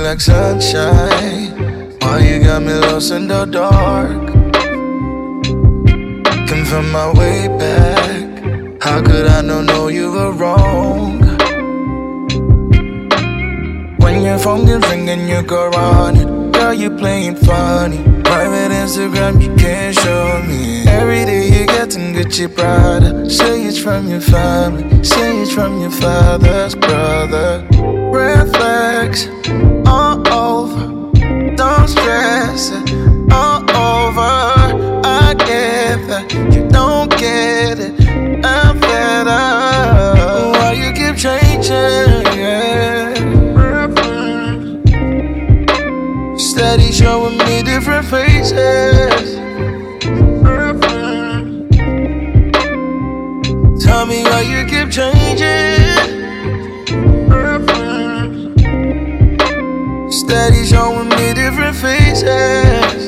like sunshine. Why you got me lost in the dark? Can find my way back. How could I not know you were wrong? When your phone gets ringing, you go on it. Girl, you playing funny. Private Instagram, you can't show me. Every day you getting Gucci Prada. Say it's from your family, say it's from your father's brother. Red flags, all over. Don't stress it, all over. I get that, you don't get it. I'm fed up. Why you keep changing, yeah. Steady showing me different faces. Tell me why you keep changing. Steady showing me different faces.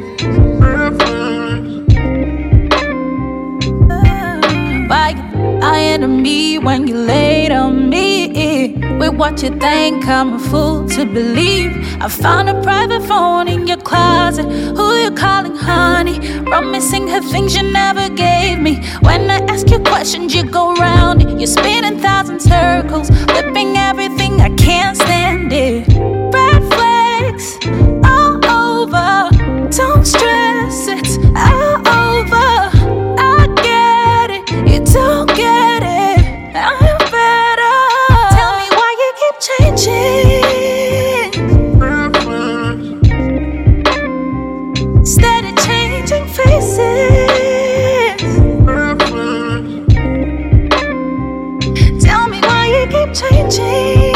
Why you lying to me when you laid on me? With what you think I'm a fool to believe. I found a private phone in your closet. Who you calling honey? Promising her things you never gave me. When I ask you questions you go round it. You're spinning thousand circles, flipping everything, I can't stand it. Red flags, all over. Don't stress, it's all over. I get it, you don't get it. I'm better. Tell me why you keep changing. Steady changing faces. Tell me why you keep changing.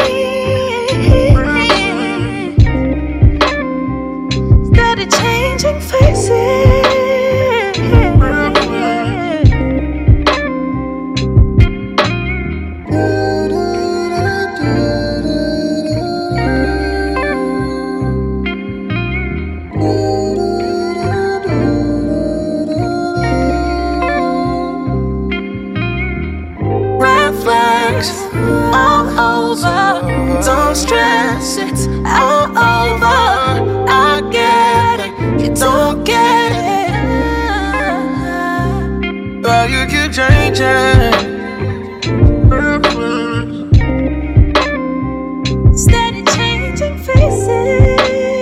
Steady changing faces. All over, don't stress, it's all over. I get it, you don't get it. Why you keep changing? Steady changing faces.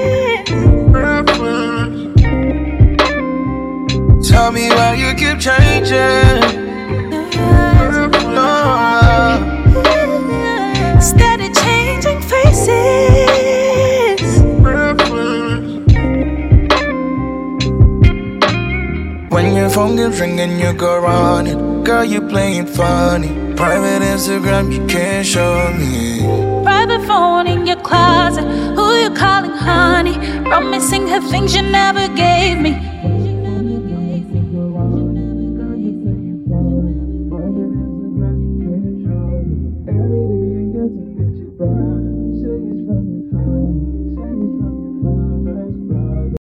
Tell me why you keep changing. Steady changing faces. When your phone gets ringing, you go on it. Girl, you playing funny. Private Instagram, you can't show me. Private phone in your closet. Who you calling honey? Promising her things you never gave me.